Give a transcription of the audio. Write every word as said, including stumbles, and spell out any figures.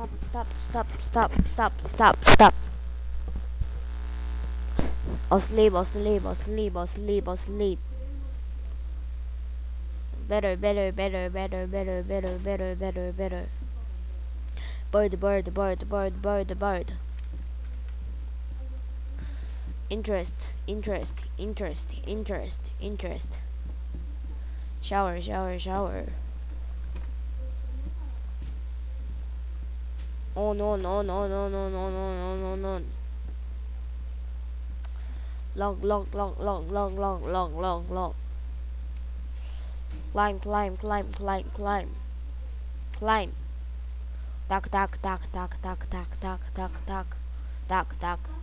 stop, stop, stop, stop, stop, stop. Asleep, asleep, asleep, asleep, asleep. Better, better, better, better, better, better, better, better, better. Bird, bird, bird, bird, bird, bird. Interest, interest, interest, interest, interest. Shower, shower, shower. Oh no, no, no, no, no, no, no, no, no, no. Long, long, long, long, long, long, long, long, long. Climb, climb, climb, climb, climb. Climb. Duck, duck, duck, duck, duck, duck, duck, duck, duck, duck, duck.